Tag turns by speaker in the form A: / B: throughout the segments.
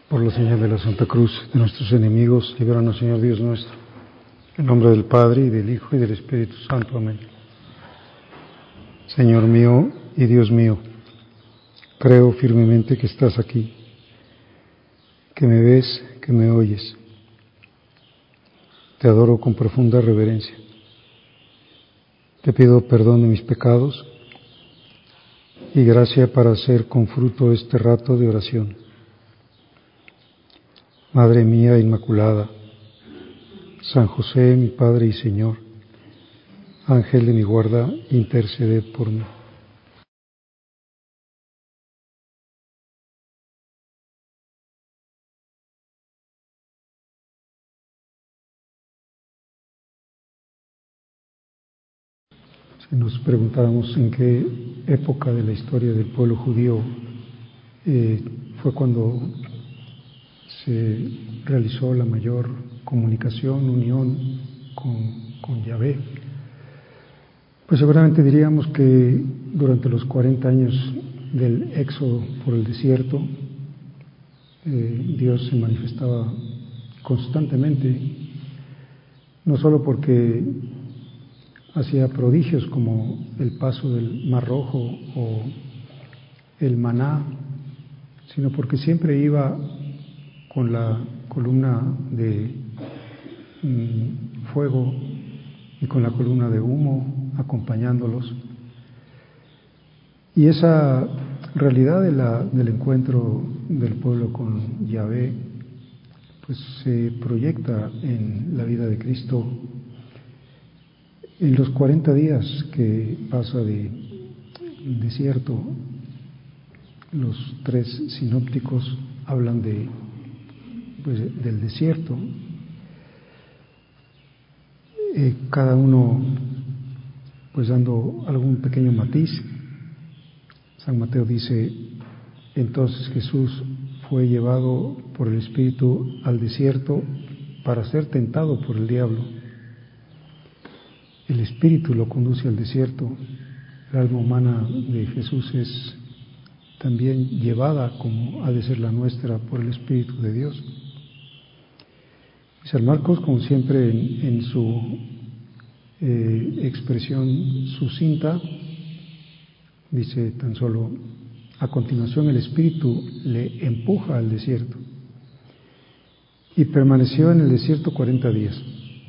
A: Por la señal de la Santa Cruz de nuestros enemigos, líbranos, Señor Dios nuestro. En nombre del Padre, y del Hijo, y del Espíritu Santo. Amén. Señor mío y Dios mío, creo firmemente que estás aquí, que me ves, que me oyes. Te adoro con profunda reverencia. Te pido perdón de mis pecados y gracia para hacer con fruto este rato de oración. Madre mía Inmaculada, San José, mi Padre y Señor, Ángel de mi guarda, interceded por mí. Si nos preguntáramos en qué época de la historia del pueblo judío fue cuando se realizó la mayor comunicación, unión con Yahvé, pues seguramente diríamos que durante los 40 años del éxodo por el desierto, Dios se manifestaba constantemente, no solo porque hacía prodigios como el paso del Mar Rojo o el maná, sino porque siempre iba con la columna de fuego y con la columna de humo acompañándolos. Y esa realidad del encuentro del pueblo con Yahvé pues se proyecta en la vida de Cristo en los 40 días que pasa de desierto. Los tres sinópticos hablan del desierto, cada uno pues dando algún pequeño matiz. San Mateo dice: entonces Jesús fue llevado por el Espíritu al desierto para ser tentado por el diablo. El Espíritu lo conduce al desierto. El alma humana de Jesús es también llevada, como ha de ser la nuestra, por el Espíritu de Dios. Y San Marcos, como siempre, en su expresión sucinta, dice tan solo: a continuación el Espíritu le empuja al desierto, y permaneció en el desierto 40 días.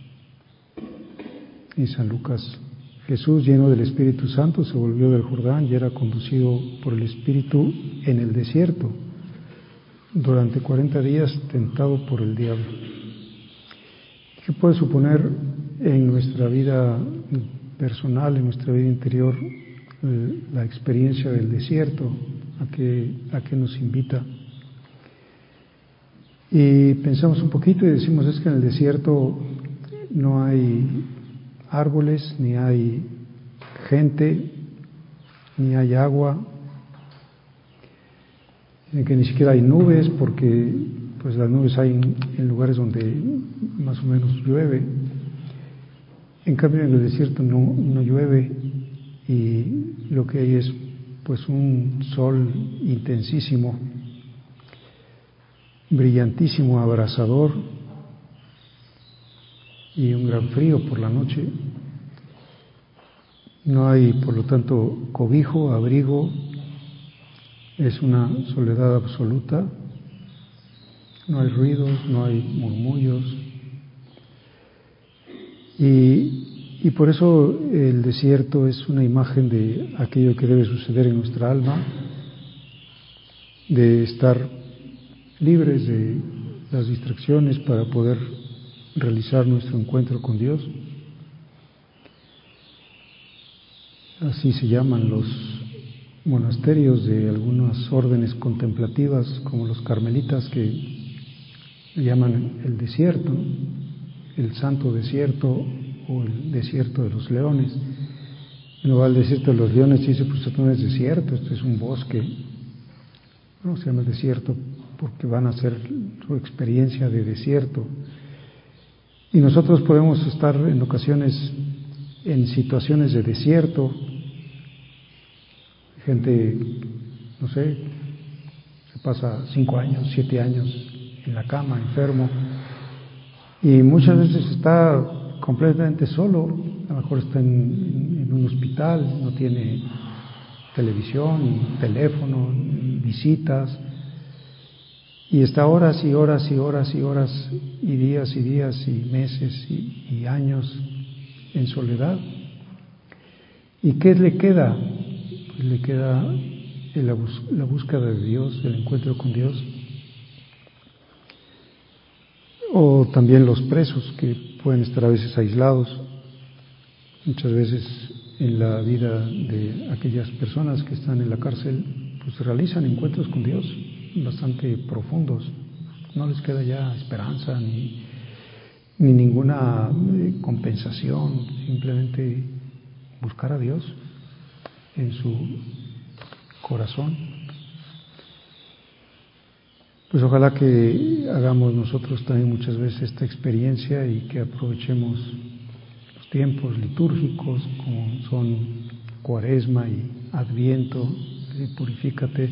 A: Y San Lucas: Jesús, lleno del Espíritu Santo, se volvió del Jordán y era conducido por el Espíritu en el desierto durante 40 días, tentado por el diablo. ¿Qué puede suponer en nuestra vida personal, en nuestra vida interior, la experiencia del desierto? ¿A qué nos invita? Y pensamos un poquito y decimos: es que en el desierto no hay árboles, ni hay gente, ni hay agua, que ni siquiera hay nubes, porque pues las nubes hay en lugares donde más o menos llueve. En cambio en el desierto no llueve, y lo que hay es pues un sol intensísimo, brillantísimo, abrasador, y un gran frío por la noche. No hay, por lo tanto, cobijo, abrigo, es una soledad absoluta, no hay ruidos, no hay murmullos, y por eso el desierto es una imagen de aquello que debe suceder en nuestra alma, de estar libres de las distracciones para poder realizar nuestro encuentro con Dios. Así se llaman los monasterios de algunas órdenes contemplativas, como los carmelitas, que llaman el desierto, el santo desierto o el desierto de los leones. Uno va al desierto de los leones y dice: pues esto no es desierto, esto es un bosque. No se llama desierto porque van a hacer su experiencia de desierto. Y nosotros podemos estar en ocasiones en situaciones de desierto. Gente, no sé, se pasa 5 años, 7 años en la cama, enfermo, y muchas veces está completamente solo. A lo mejor está en un hospital, no tiene televisión, ni teléfono, ni visitas, y está horas y horas y horas y horas y días y meses y años en soledad. ¿Y qué le queda? Pues le queda la búsqueda de Dios, el encuentro con Dios. O también los presos, que pueden estar a veces aislados. Muchas veces en la vida de aquellas personas que están en la cárcel, pues realizan encuentros con Dios bastante profundos. No les queda ya esperanza ni ninguna compensación, simplemente buscar a Dios en su corazón. Pues ojalá que hagamos nosotros también muchas veces esta experiencia y que aprovechemos los tiempos litúrgicos como son Cuaresma y Adviento. Purifícate,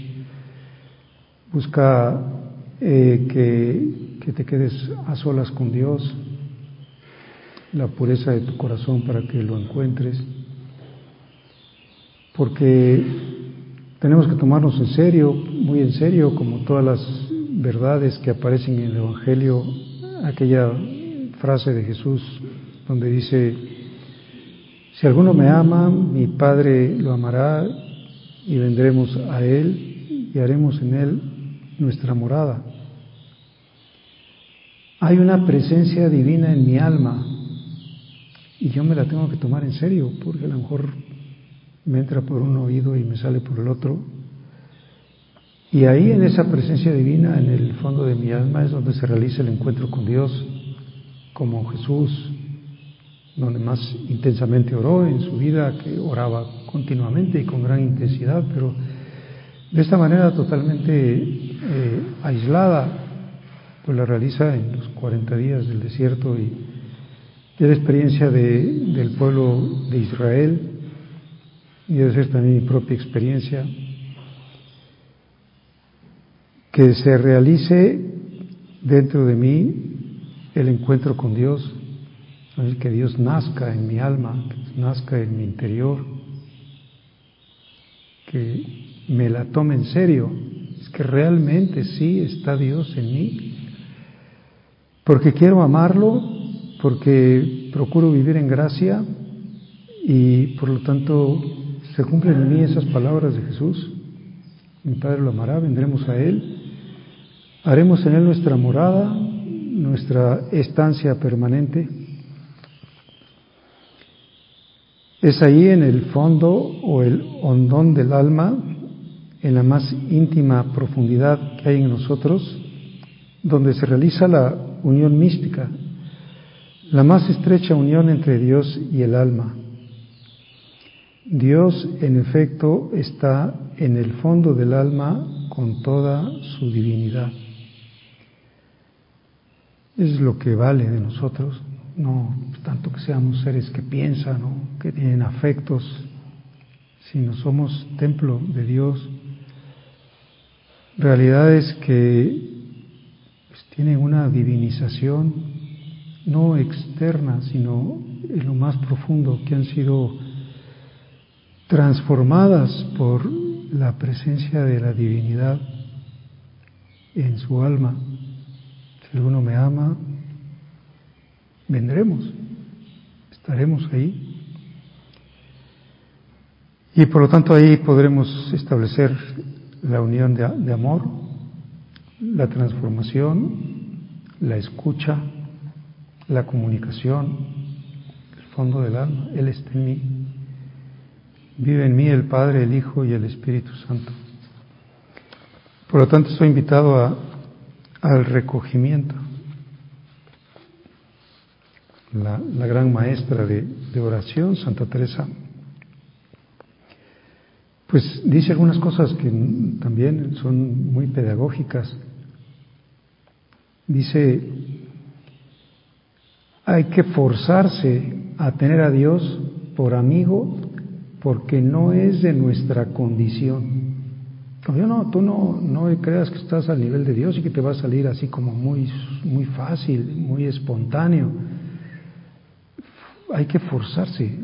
A: busca que te quedes a solas con Dios, la pureza de tu corazón para que lo encuentres, porque tenemos que tomarnos en serio, muy en serio, como todas las verdades que aparecen en el Evangelio, aquella frase de Jesús donde dice: si alguno me ama, mi Padre lo amará, y vendremos a Él y haremos en Él nuestra morada. Hay una presencia divina en mi alma y yo me la tengo que tomar en serio, porque a lo mejor me entra por un oído y me sale por el otro. Y ahí, en esa presencia divina, en el fondo de mi alma, es donde se realiza el encuentro con Dios, como Jesús, donde más intensamente oró en su vida, que oraba continuamente y con gran intensidad, pero de esta manera totalmente aislada, pues la realiza en los 40 días del desierto, y es la experiencia del pueblo de Israel, y debe ser también mi propia experiencia, que se realice dentro de mí el encuentro con Dios, que Dios nazca en mi alma, que nazca en mi interior, que me la tome en serio, es que realmente sí está Dios en mí, porque quiero amarlo, porque procuro vivir en gracia, y por lo tanto se cumplen en mí esas palabras de Jesús: mi Padre lo amará, vendremos a Él, haremos en Él nuestra morada, nuestra estancia permanente. Es ahí, en el fondo o el hondón del alma, en la más íntima profundidad que hay en nosotros, donde se realiza la unión mística, la más estrecha unión entre Dios y el alma. Dios, en efecto, está en el fondo del alma con toda su divinidad. Es lo que vale de nosotros, no tanto que seamos seres que piensan o que tienen afectos, sino somos templo de Dios, realidades que pues tienen una divinización no externa, sino en lo más profundo, que han sido transformadas por la presencia de la divinidad en su alma. Si alguno me ama, vendremos, estaremos ahí. Y por lo tanto ahí podremos establecer la unión de amor, la transformación, la escucha, la comunicación, el fondo del alma. Él está en mí. Vive en mí el Padre, el Hijo y el Espíritu Santo. Por lo tanto, estoy invitado al recogimiento. La gran maestra de oración, Santa Teresa, pues dice algunas cosas que también son muy pedagógicas. Dice: hay que forzarse a tener a Dios por amigo, porque no es de nuestra condición. Como tú no creas que estás al nivel de Dios y que te va a salir así como muy, muy fácil, muy espontáneo. Hay que forzarse.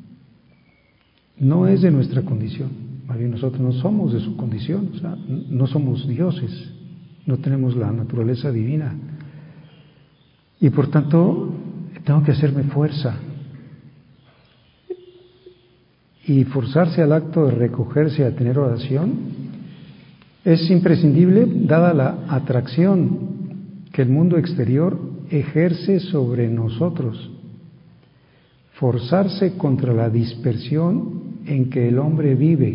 A: No es de nuestra condición. Más bien nosotros no somos de su condición. O sea, no somos dioses. No tenemos la naturaleza divina. Y por tanto, tengo que hacerme fuerza. Y forzarse al acto de recogerse a tener oración es imprescindible dada la atracción que el mundo exterior ejerce sobre nosotros. Forzarse contra la dispersión en que el hombre vive.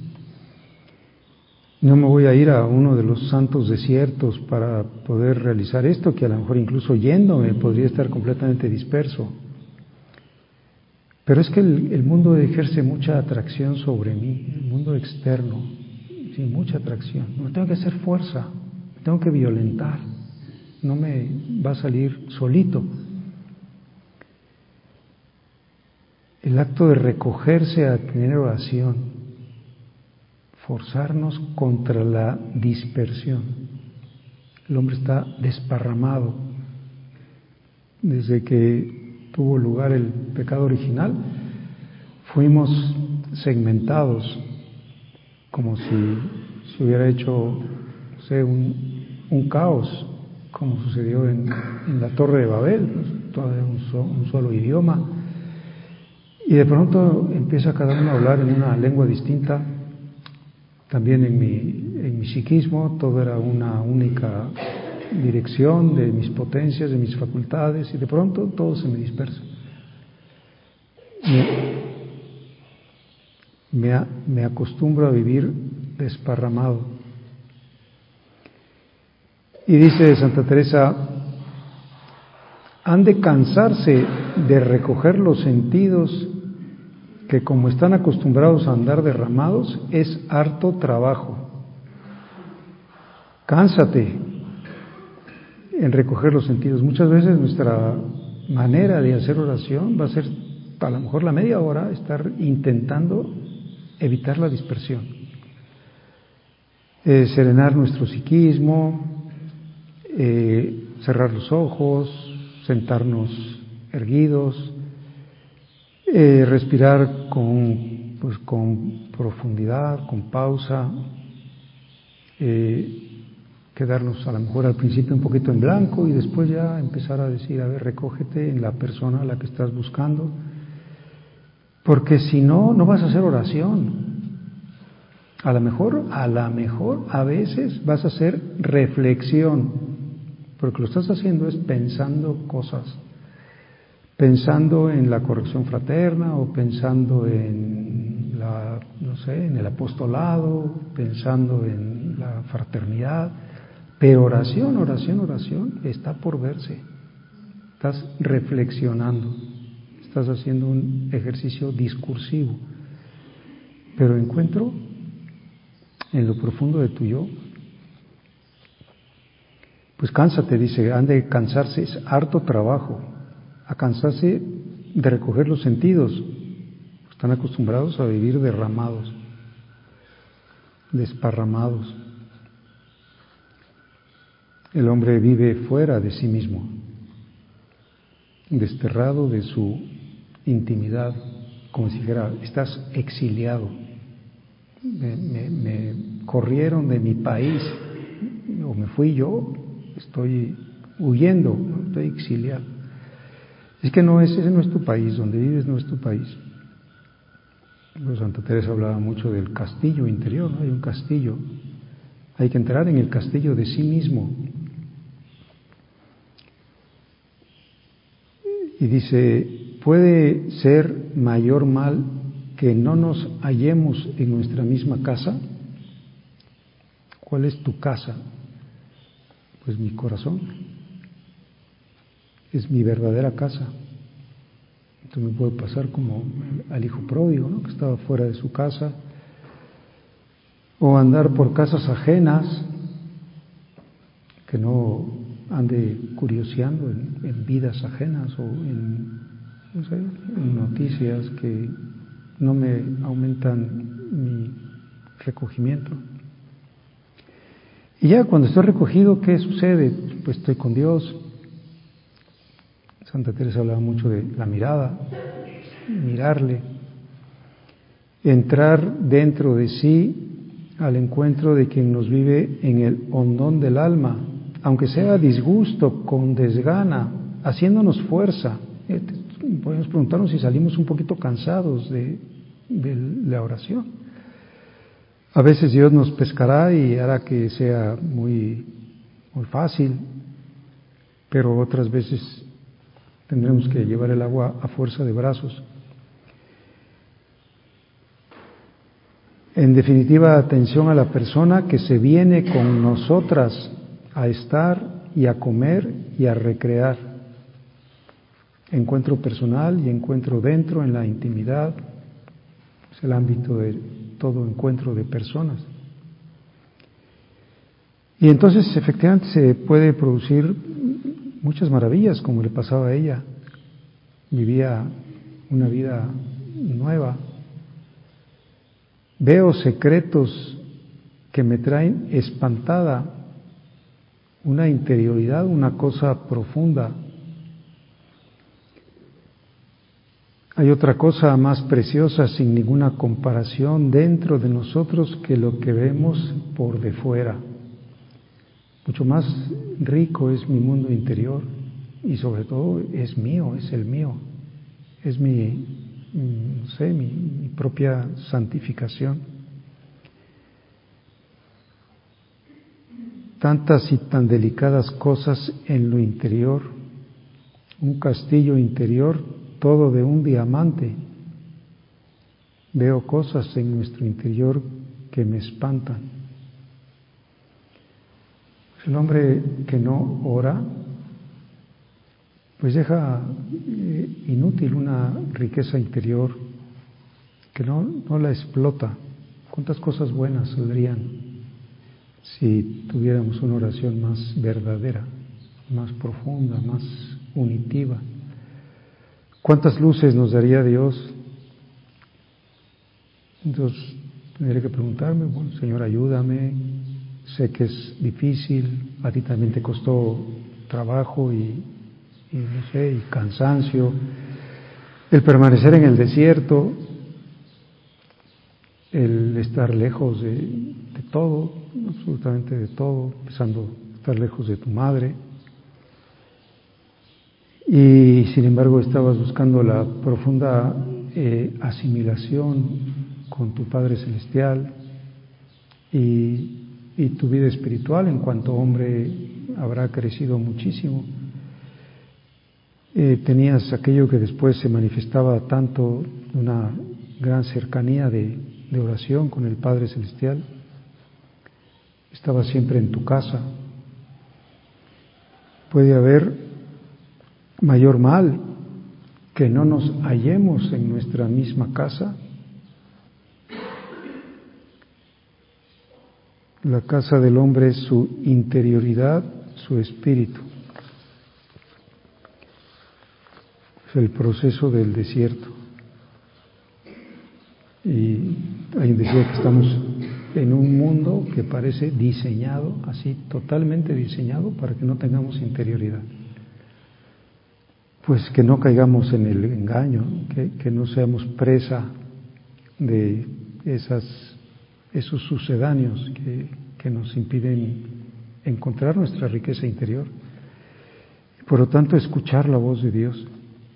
A: No me voy a ir a uno de los santos desiertos para poder realizar esto, que a lo mejor incluso yéndome podría estar completamente disperso. Pero es que el mundo ejerce mucha atracción sobre mí, el mundo externo, sí, mucha atracción. No tengo que hacer fuerza, me tengo que violentar, no me va a salir solito. El acto de recogerse a tener oración, forzarnos contra la dispersión. El hombre está desparramado. Desde que tuvo lugar el pecado original, fuimos segmentados, como si se hubiera hecho, no sé, un caos, como sucedió en la Torre de Babel, pues, todo un solo idioma. Y de pronto empieza cada uno a hablar en una lengua distinta. También en mi psiquismo todo era una única dirección de mis potencias, de mis facultades, y de pronto todo se me dispersa. Me acostumbro a vivir desparramado. Y dice Santa Teresa, han de cansarse de recoger los sentidos que como están acostumbrados a andar derramados, es harto trabajo. Cánsate en recoger los sentidos. Muchas veces nuestra manera de hacer oración va a ser, a lo mejor la media hora, estar intentando evitar la dispersión. Serenar nuestro psiquismo, cerrar los ojos, sentarnos erguidos, respirar con profundidad, con pausa, quedarnos a lo mejor al principio un poquito en blanco y después ya empezar a decir, a ver, recógete en la persona a la que estás buscando, porque si no, no vas a hacer oración. A lo mejor, a veces vas a hacer reflexión, porque lo estás haciendo es pensando cosas. Pensando en la corrección fraterna o pensando en en el apostolado, pensando en la fraternidad, pero oración está por verse. Estás reflexionando, estás haciendo un ejercicio discursivo, pero encuentro en lo profundo de tu yo. Pues cánsate, dice, han de cansarse, es harto trabajo. A cansarse de recoger los sentidos. Están acostumbrados a vivir derramados, desparramados. El hombre vive fuera de sí mismo, desterrado de su intimidad, como si dijera, estás exiliado. Me corrieron de mi país, o me fui yo, estoy huyendo, estoy exiliado. Es que ese no es tu país, donde vives no es tu país. Pues Santa Teresa hablaba mucho del castillo interior, ¿no? Hay un castillo, hay que entrar en el castillo de sí mismo. Y dice, ¿puede ser mayor mal que no nos hallemos en nuestra misma casa? ¿Cuál es tu casa? Pues mi corazón. Es mi verdadera casa. Entonces me puede pasar como al hijo pródigo, ¿no? Que estaba fuera de su casa, o andar por casas ajenas, que no ande curioseando en vidas ajenas o en noticias que no me aumentan mi recogimiento. Y ya cuando estoy recogido, ¿qué sucede? Pues estoy con Dios. Santa Teresa hablaba mucho de la mirada, mirarle, entrar dentro de sí al encuentro de quien nos vive en el hondón del alma, aunque sea a disgusto, con desgana, haciéndonos fuerza. Podemos preguntarnos si salimos un poquito cansados de la oración. A veces Dios nos pescará y hará que sea muy fácil, pero otras veces tendremos que llevar el agua a fuerza de brazos. En definitiva, atención a la persona que se viene con nosotras a estar y a comer y a recrear. Encuentro personal y encuentro dentro en la intimidad. Es el ámbito de todo encuentro de personas. Y entonces efectivamente se puede producir muchas maravillas, como le pasaba a ella. Vivía una vida nueva. Veo secretos que me traen espantada, una interioridad, una cosa profunda. Hay otra cosa más preciosa, sin ninguna comparación, dentro de nosotros que lo que vemos por de fuera. Mucho más rico es mi mundo interior y sobre todo es mío, es el mío, es mi propia santificación. Tantas y tan delicadas cosas en lo interior, un castillo interior todo de un diamante. Veo cosas en nuestro interior que me espantan. El hombre que no ora, pues deja inútil una riqueza interior que no la explota. ¿Cuántas cosas buenas saldrían si tuviéramos una oración más verdadera, más profunda, más unitiva? ¿Cuántas luces nos daría Dios? Entonces tendré que preguntarme, bueno, Señor, ayúdame, sé que es difícil, a ti también te costó trabajo y cansancio, el permanecer en el desierto, el estar lejos de todo, absolutamente de todo, empezando a estar lejos de tu madre. Y sin embargo estabas buscando la profunda asimilación con tu Padre Celestial y tu vida espiritual en cuanto hombre habrá crecido muchísimo. Tenías aquello que después se manifestaba tanto, una gran cercanía de oración con el Padre Celestial. Estabas siempre en tu casa. Puede haber mayor mal que no nos hallemos en nuestra misma casa. La casa del hombre es su interioridad, su espíritu. Es el proceso del desierto. Y alguien decía que estamos en un mundo que parece diseñado, así totalmente diseñado para que no tengamos interioridad. Pues que no caigamos en el engaño, que no seamos presa de esos sucedáneos que nos impiden encontrar nuestra riqueza interior. Por lo tanto, escuchar la voz de Dios.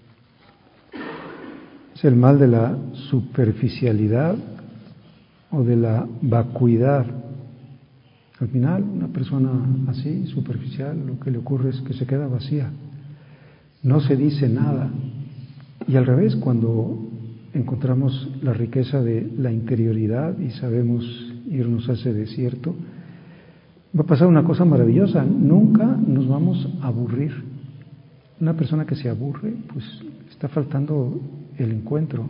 A: Es el mal de la superficialidad o de la vacuidad. Al final, una persona así, superficial, lo que le ocurre es que se queda vacía. No se dice nada. Y al revés, cuando encontramos la riqueza de la interioridad y sabemos irnos a ese desierto, va a pasar una cosa maravillosa. Nunca nos vamos a aburrir. Una persona que se aburre, pues está faltando el encuentro.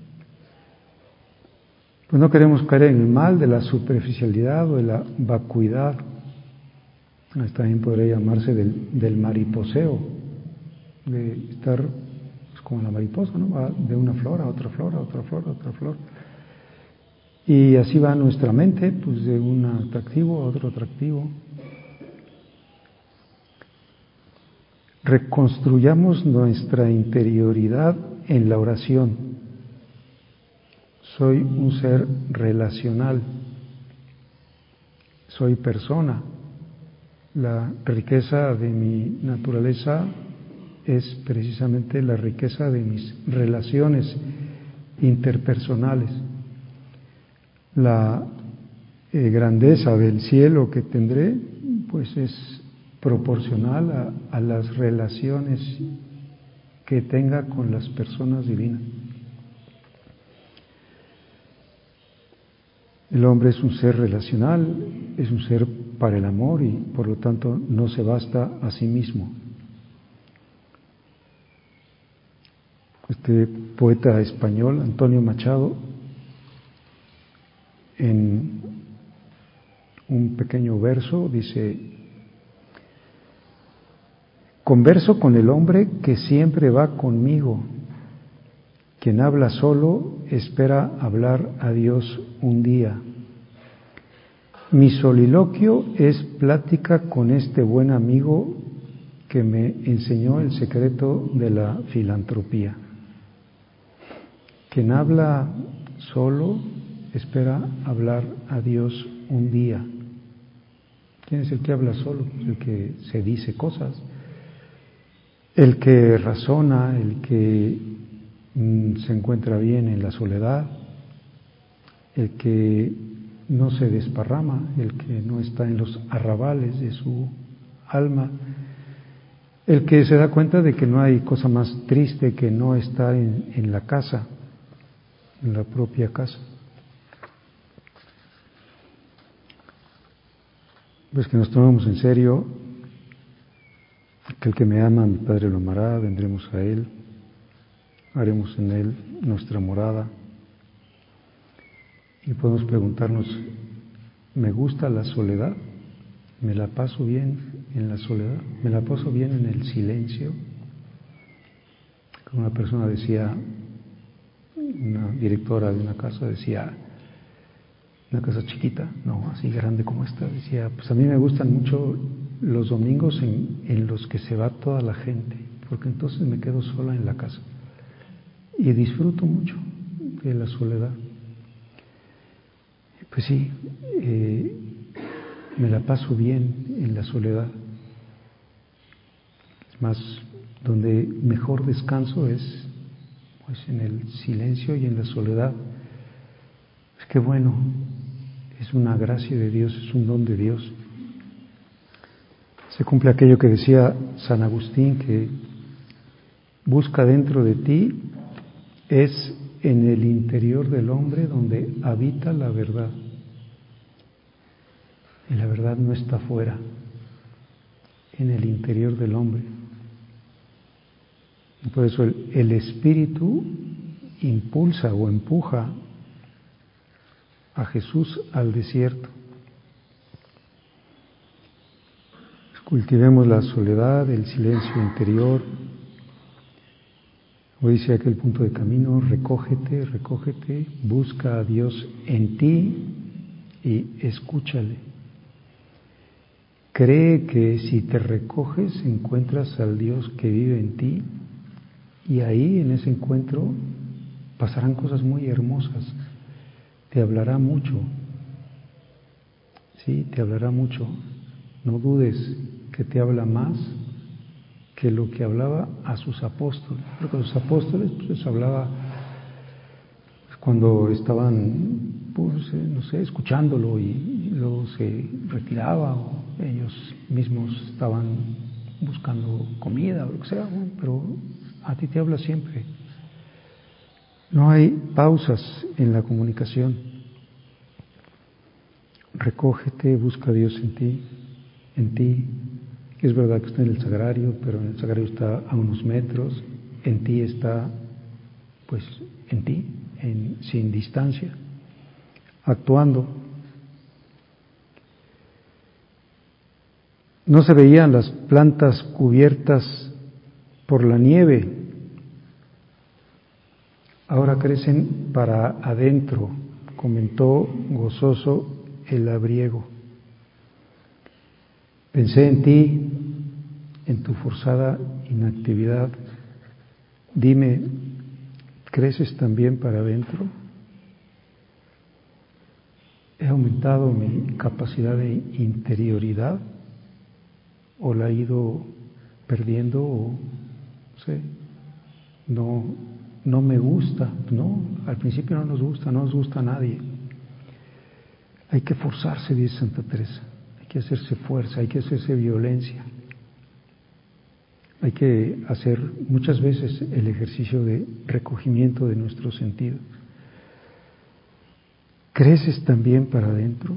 A: Pues no queremos caer en el mal de la superficialidad o de la vacuidad. También podría llamarse del mariposeo, de estar pues, como la mariposa, ¿no? Va de una flor a otra flor, a otra flor, a otra flor. Y así va nuestra mente, pues de un atractivo a otro atractivo. Reconstruyamos nuestra interioridad en la oración. Soy un ser relacional, soy persona. La riqueza de mi naturaleza es precisamente la riqueza de mis relaciones interpersonales. La grandeza del cielo que tendré, pues es proporcional a las relaciones que tenga con las personas divinas. El hombre es un ser relacional, es un ser para el amor y por lo tanto no se basta a sí mismo. Este poeta español, Antonio Machado, en un pequeño verso dice: converso con el hombre que siempre va conmigo, quien habla solo espera hablar a Dios un día. Mi soliloquio es plática con este buen amigo que me enseñó el secreto de la filantropía. Quien habla solo espera hablar a Dios un día. ¿Quién es el que habla solo? El que se dice cosas, el que razona, el que se encuentra bien en la soledad, el que no se desparrama, el que no está en los arrabales de su alma, el que se da cuenta de que no hay cosa más triste que no estar en la casa, en la propia casa. Pues que nos tomemos en serio, que el que me ama, mi Padre lo amará, vendremos a Él, haremos en Él nuestra morada. Y podemos preguntarnos, ¿me gusta la soledad? ¿Me la paso bien en la soledad? ¿Me la paso bien en el silencio? Como una persona decía, una directora de una casa decía, una casa chiquita, no, así grande como esta, decía, pues a mí me gustan mucho los domingos en los que se va toda la gente, porque entonces me quedo sola en la casa y disfruto mucho de la soledad. Pues sí, me la paso bien en la soledad. Es más, donde mejor descanso es pues en el silencio y en la soledad. Es que bueno, es una gracia de Dios, es un don de Dios. Se cumple aquello que decía San Agustín, que busca dentro de ti, es en el interior del hombre donde habita la verdad. Y la verdad no está fuera, en el interior del hombre. Y por eso el espíritu impulsa o empuja a Jesús al desierto. Cultivemos la soledad, el silencio interior. Hoy dice aquel punto de camino, recógete, recógete, busca a Dios en ti y escúchale. Cree que si te recoges encuentras al Dios que vive en ti y ahí en ese encuentro pasarán cosas muy hermosas. Te hablará mucho, sí, te hablará mucho. No dudes que te habla más que lo que hablaba a sus apóstoles, porque a sus apóstoles pues, les hablaba cuando estaban, pues, no sé, escuchándolo y luego se retiraba o ellos mismos estaban buscando comida o lo que sea, bueno, pero a ti te habla siempre. No hay pausas en la comunicación. Recógete, busca a Dios en ti. Es verdad que está en el sagrario, pero en el sagrario está a unos metros, en ti está, pues, en ti, sin distancia, actuando. No se veían las plantas cubiertas por la nieve, ahora crecen para adentro, comentó gozoso el labriego. Pensé en ti, en tu forzada inactividad. Dime, ¿creces también para adentro? ¿He aumentado mi capacidad de interioridad? ¿O la he ido perdiendo? O, no sé, no me gusta. No, al principio no nos gusta a nadie. Hay que forzarse, dice Santa Teresa. Hay que hacerse fuerza, hay que hacerse violencia. Hay que hacer muchas veces el ejercicio de recogimiento de nuestros sentidos. ¿Creces también para adentro?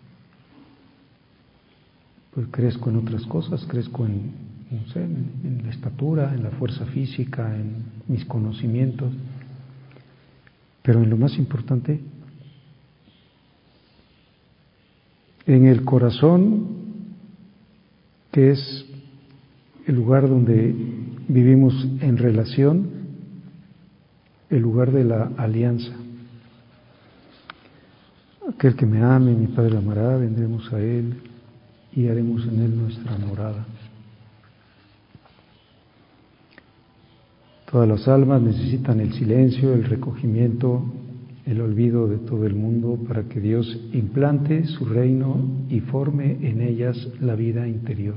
A: Pues crezco en otras cosas, crezco en la estatura, en la fuerza física, en mis conocimientos, pero en lo más importante, en el corazón, que es el lugar donde vivimos en relación, el lugar de la alianza. Aquel que me ame, mi Padre amará, vendremos a Él y haremos en Él nuestra morada. Todas las almas necesitan el silencio, el recogimiento, el olvido de todo el mundo para que Dios implante su reino y forme en ellas la vida interior.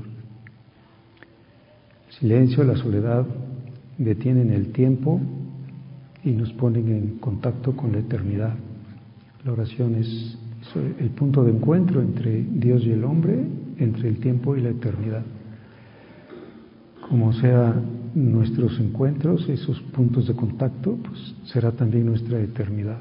A: El silencio, la soledad detienen el tiempo y nos ponen en contacto con la eternidad. La oración es el punto de encuentro entre Dios y el hombre, entre el tiempo y la eternidad. Como sea nuestros encuentros, esos puntos de contacto, pues será también nuestra eternidad.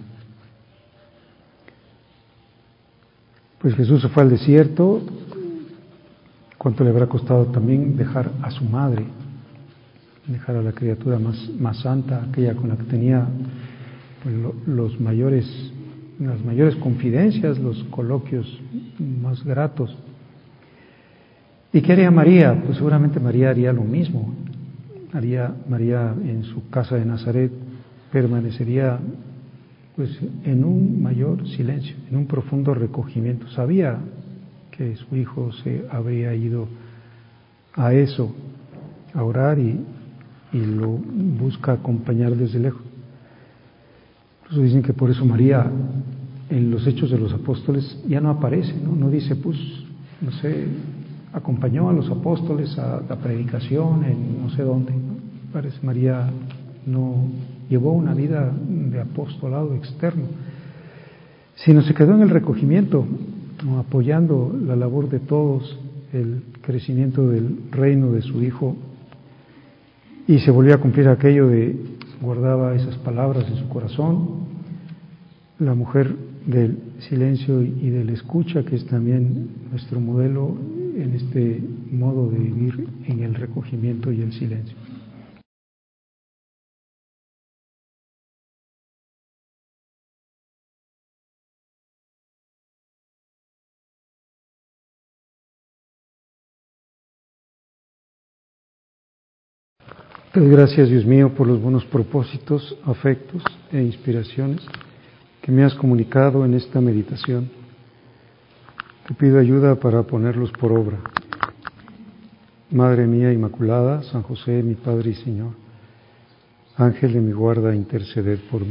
A: Pues Jesús se fue al desierto. ¿Cuánto le habrá costado también dejar a su madre, dejar a la criatura más santa, aquella con la que tenía pues, las mayores confidencias, los coloquios más gratos? ¿Y qué haría María? Pues seguramente María haría lo mismo. María en su casa de Nazaret permanecería pues en un mayor silencio, en un profundo recogimiento. Sabía que su hijo se habría ido a eso, a orar y lo busca acompañar desde lejos. Incluso dicen que por eso María en los Hechos de los Apóstoles ya no aparece, no dice, pues, no sé, acompañó a los apóstoles a la predicación en no sé dónde, ¿no? Parece María no llevó una vida de apostolado externo, sino se quedó en el recogimiento, ¿no? Apoyando la labor de todos, el crecimiento del reino de su Hijo, y se volvió a cumplir aquello de guardaba esas palabras en su corazón. La mujer del silencio y de la escucha, que es también nuestro modelo en este modo de vivir en el recogimiento y el silencio. Te doy gracias, Dios mío, por los buenos propósitos, afectos e inspiraciones que me has comunicado en esta meditación. Te pido ayuda para ponerlos por obra. Madre mía Inmaculada, San José, mi Padre y Señor, Ángel de mi guarda, interceded por mí.